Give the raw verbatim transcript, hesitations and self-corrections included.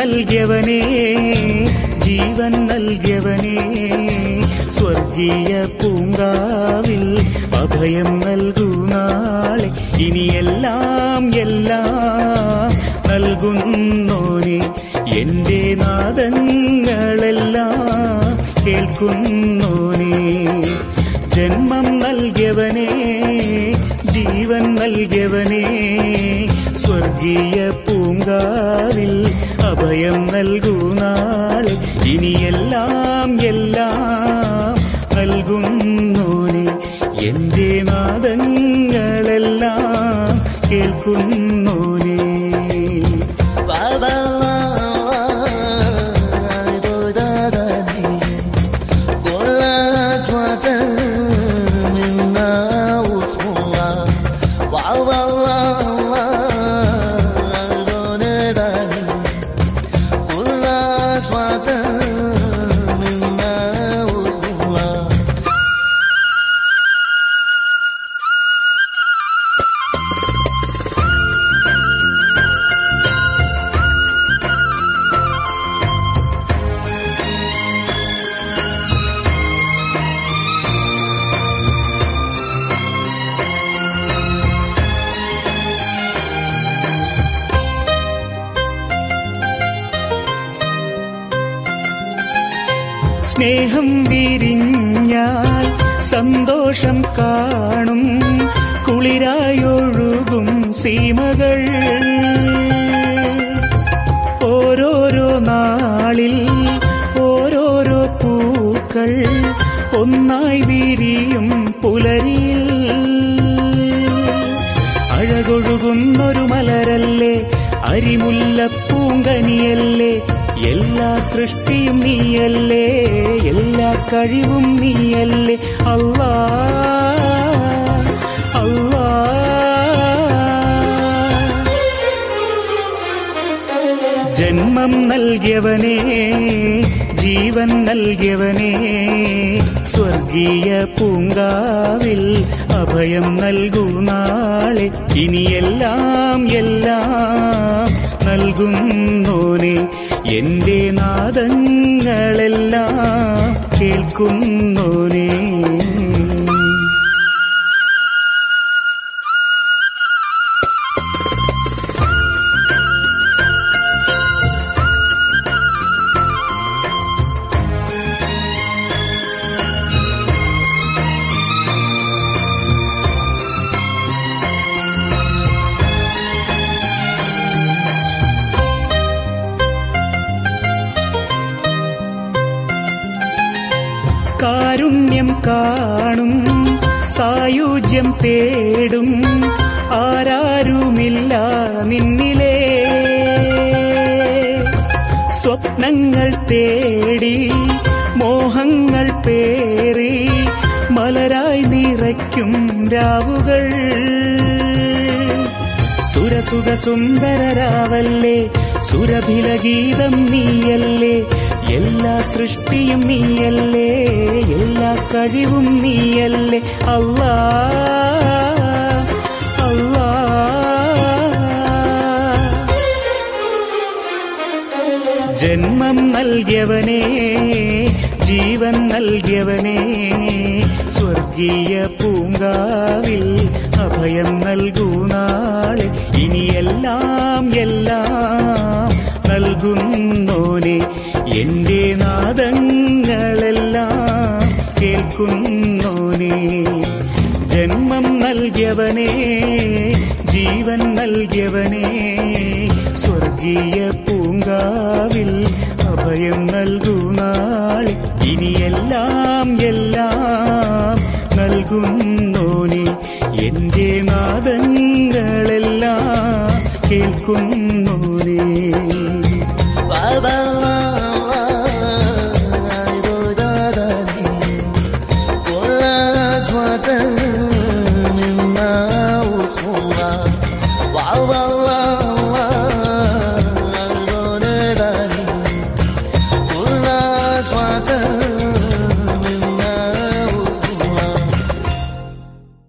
നൽകിയവനേ ജീവൻ നൽകിയവനേ സ്വർഗീയ പൂങ്കാവിൽ അഭയം നൽകൂ നാളെ ഇനിയെല്ലാം എല്ലാം നൽകുന്നോനെ എന്റെ നാദങ്ങളെല്ലാം കേൾക്കുന്നോനെ ജന്മം നൽകിയവനേ ജീവൻ നൽകിയവനേ സ്വർഗീയ പൂങ്കാവിൽ അഭയം നൽകൂ നാളെ ഇനിയെല്ലാം എല്ലാം നൽകുന്നോനെ എന്റെ നാദങ്ങളെല്ലാം കേൾക്കുന്നോനെ സ്നേഹം വിരിഞ്ഞാൽ സന്തോഷം കാണും കുളിരായൊഴുകും സീമകൾ ഓരോരോ നാളിൽ ഓരോരോ പൂക്കൾ ഒന്നായി വിരിയും പുലരിയിൽ അഴകൊഴുകുന്നൊരു മലരല്ലേ അരിമുല്ലപ്പൂങ്കനിയല്ലേ എല്ലാ സൃഷ്ടിയും നീയല്ലേ എല്ലാ കഴിവും നീയല്ലേ അല്ലാ അല്ലാ ജന്മം നൽകിയവനേ ജീവൻ നൽകിയവനേ സ്വർഗീയ പൂങ്കാവിൽ അഭയം നൽകൂ നാളെ ഇനിയെല്ലാം എല്ലാം നൽകുന്നോനെ എന്റെ നാദങ്ങളെല്ലാം കേൾക്കുന്നോനെ കാരുണ്യം കാണും സായുജ്യം തേടും ആരാരുമില്ല നിന്നിലേ സ്വപ്നങ്ങൾ തേടി മോഹങ്ങൾ പേറി മലരായി നിറയ്ക്കും രാവുകൾ സുരസുഖ സുന്ദരരാവല്ലേ സുരഭിലഗീതം നീയല്ലേ എല്ലാ സൃഷ്ടിയും നീയല്ലേ എല്ലാ കഴിവും നീയല്ലേ അല്ലാ അല്ലാ ജന്മം നൽകിയവനേ ജീവൻ നൽകിയവനേ സ്വർഗീയ പൂങ്കാവിൽ അഭയം നൽകൂ നാളെ ഇനിയെല്ലാം എല്ലാം നൽകുന്നോനെ എന്റെ നാദങ്ങളെല്ലാം കേൾക്കുന്നോനെ ജന്മം നൽകിയവനേ ജീവൻ നൽകിയവനേ സ്വർഗീയ പൂങ്കാവിൽ അഭയം നൽകൂ നാളെ ഇനിയെല്ലാം എല്ലാം നൽകുന്നോനെ എന്റെ നാദങ്ങളെല്ലാം കേൾക്കുന്നോനെ Wow, wow, wow.